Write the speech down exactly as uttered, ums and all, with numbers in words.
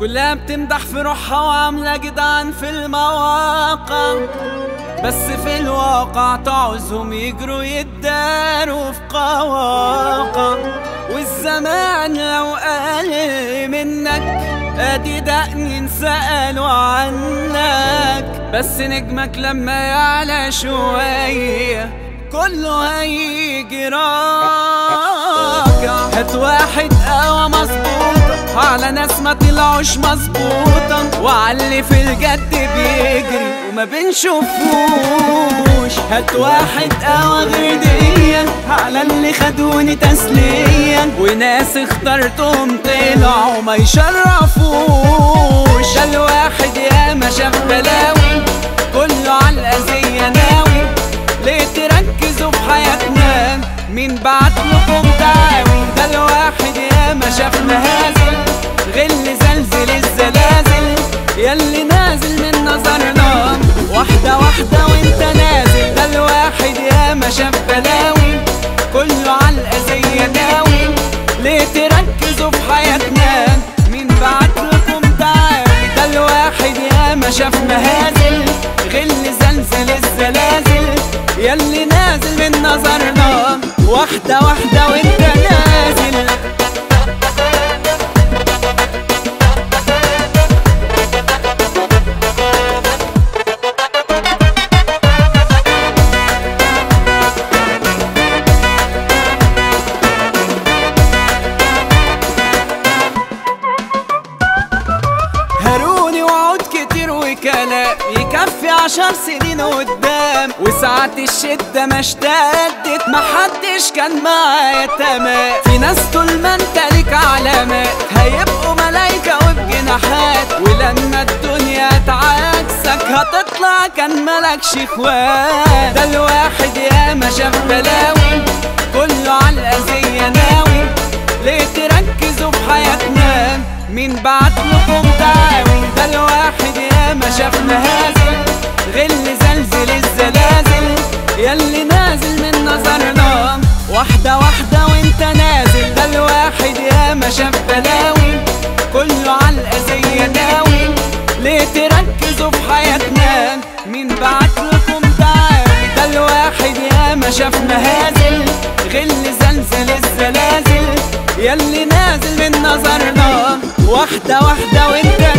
كلها بتمدح في روحها وعاملة جدعان في المواقع، بس في الواقع تعوزهم يجروا يداروا في قواقع. والزمان لو قال منك ادي دقن سألوا عنك، بس نجمك لما يعلى شوية كله هيجي راكع. هات واحد قهوة مظبوطة على ناس ما طلعوش مظبوطة، وعلي في الجد بيجري وما بنشوفوش. هات واحد قهوة غير ديا على اللي خدوني تسليا، وناس اخترتهم طلعوا ما يشرفوش. ده الواحد ياما شاف بلاوي كله عالأذية ناوي، ليه تركزوا في حياتنا مين بعتلكم دعاوي؟ ده الواحد ياما شاف مهازل غل زلزل الزلازل، ياللي نازل من نظرنا واحدة واحدة وانت نازل. ده الواحد ياما شاف بلاوي كله عالأذية ناوي، ليه تركزوا في حياتنا مين بعتلكم دعاوي؟ ده الواحد ياما شاف مهازل غل زلزل الزلازل، ياللي نازل من نظرنا واحدة واحدة وانت نازل. هاروني وعود كتير وكلام يكفي عشر سنين قدام، وساعات الشدة ما اشتدت محدش كان معايا تمام. في ناس طول ما انت ليك علامات هيبقوا ملايكة وبجناحات، ولما الدنيا تعاكسك هتطلع كان ملكش اخوات. ده الواحد ياما شاف بلاوي كله عالأذية ناوي، ليه تركزوا في حياتنا مين بعتلكم دعاوي؟ ده الواحد ياما شاف مهازل غل زلزل الزلازل، ياللي نازل من نظرنا واحدة واحدة وانت نازل. ده الواحد ياما شاف بلاوي كله عالأذية ناوي، ليه تركزوا في حياتنا مين بعتلكم دعاوي؟ ده الواحد ياما شاف مهازل غل زلزل الزلازل، ياللي نازل من نظرنا واحدة واحدة وانت